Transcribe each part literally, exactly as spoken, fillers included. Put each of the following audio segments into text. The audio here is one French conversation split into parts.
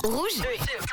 Rouge,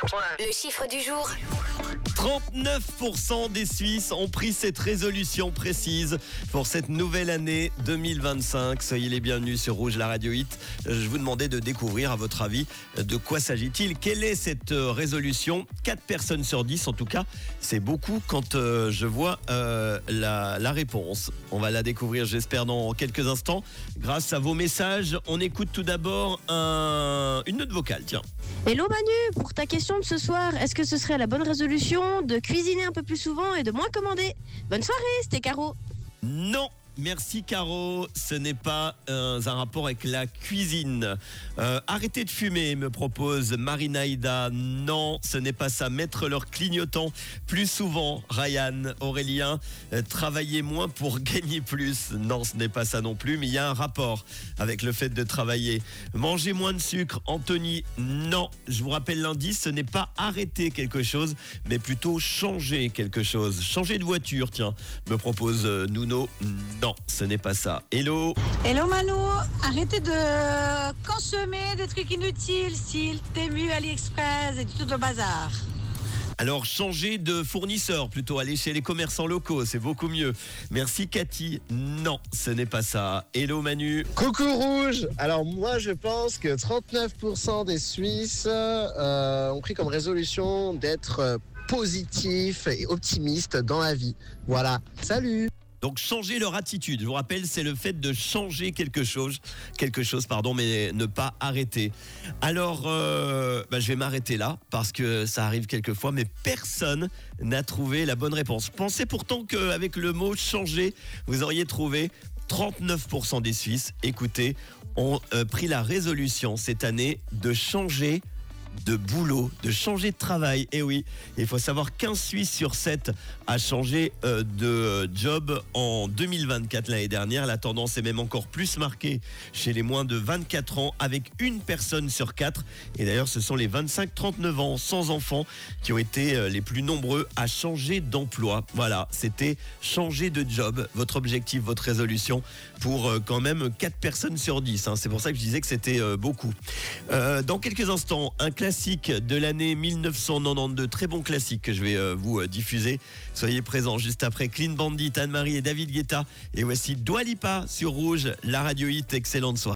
le chiffre du jour. trente-neuf pour cent des Suisses ont pris cette résolution précise pour cette nouvelle année deux mille vingt-cinq. Soyez les bienvenus sur Rouge, la radio hit. Je vous demandais de découvrir, à votre avis, de quoi s'agit-il? Quelle est cette résolution? quatre personnes sur dix, en tout cas, c'est beaucoup quand euh, je vois euh, la, la réponse. On va la découvrir, j'espère, dans quelques instants. Grâce à vos messages, on écoute tout d'abord un, une note vocale, tiens. Hello Manu, pour ta question de ce soir, est-ce que ce serait la bonne résolution de cuisiner un peu plus souvent et de moins commander? Bonne soirée, c'était Caro. Non, merci Caro, ce n'est pas euh, un rapport avec la cuisine. Euh, arrêtez de fumer, me propose Marinaïda. Non, ce n'est pas ça. Mettre leur clignotant plus souvent, Ryan, Aurélien. Euh, travailler moins pour gagner plus. Non, ce n'est pas ça non plus, mais il y a un rapport avec le fait de travailler. Manger moins de sucre, Anthony. Non, je vous rappelle l'indice, ce n'est pas arrêter quelque chose, mais plutôt changer quelque chose. Changer de voiture, tiens, me propose euh, Nuno. Non, ce n'est pas ça. Hello. Hello Manu, arrêtez de consommer des trucs inutiles, style Temu, AliExpress et tout le bazar. Alors, changer de fournisseur, plutôt aller chez les commerçants locaux, c'est beaucoup mieux. Merci Cathy. Non, ce n'est pas ça. Hello Manu. Coucou Rouge. Alors moi je pense que trente-neuf pour cent des Suisses euh, ont pris comme résolution d'être euh, positif et optimiste dans la vie. Voilà, salut. Donc changer leur attitude. Je vous rappelle, c'est le fait de changer quelque chose, quelque chose, pardon, mais ne pas arrêter. Alors, euh, bah, je vais m'arrêter là parce que ça arrive quelquefois, mais personne n'a trouvé la bonne réponse. Pensez pourtant qu'avec le mot changer, vous auriez trouvé trente-neuf pour cent des Suisses. Écoutez, ont euh, pris la résolution cette année de changer de boulot, de changer de travail. Et oui, il faut savoir qu'un Suisse sur sept a changé euh, de job en deux mille vingt-quatre, l'année dernière. La tendance est même encore plus marquée chez les moins de vingt-quatre ans, avec une personne sur quatre. Et d'ailleurs, ce sont les vingt-cinq trente-neuf ans sans enfants qui ont été euh, les plus nombreux à changer d'emploi. Voilà, c'était changer de job, votre objectif, votre résolution, pour euh, quand même quatre personnes sur dix. Hein. C'est pour ça que je disais que c'était euh, beaucoup. Euh, dans quelques instants, un classique de l'année mille neuf cent quatre-vingt-douze, très bon classique que je vais euh, vous euh, diffuser. Soyez présents juste après Clean Bandit, Anne-Marie et David Guetta. Et voici Dua Lipa sur Rouge, la radio hit. Excellente soirée.